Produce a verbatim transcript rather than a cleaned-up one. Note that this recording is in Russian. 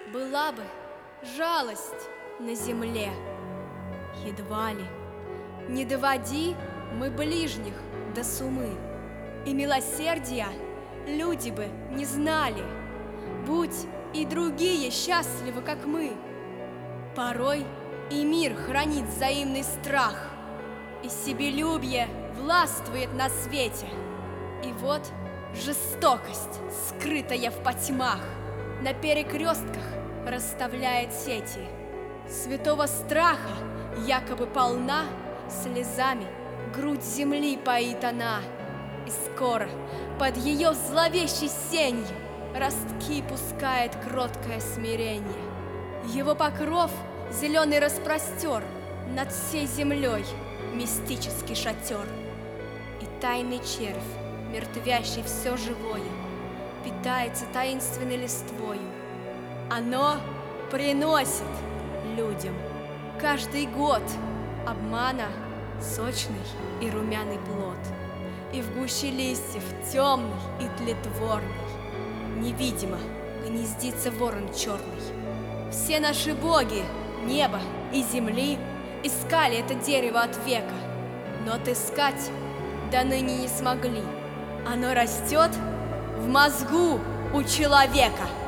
Была бы жалость на земле, едва ли. Не доводи мы ближних до сумы, и милосердия люди бы не знали, будь и другие счастливы, как мы. Порой и мир хранит взаимный страх, и себелюбие властвует на свете. И вот жестокость, скрытая в потьмах, на перекрестках расставляет сети. Святого страха якобы полна, слезами грудь земли поит она, и скоро под ее зловещей сенью ростки пускает кроткое смирение. Его покров зеленый распростер над всей землей мистический шатер. И тайный червь, мертвящий все живое, питается таинственной листвою. Оно приносит людям каждый год обмана сочный и румяный плод. И в гуще листьев темный и тлетворный невидимо гнездится ворон черный. Все наши боги, неба и земли, искали это дерево от века, но отыскать до ныне не смогли. Оно растет в мозгу у человека.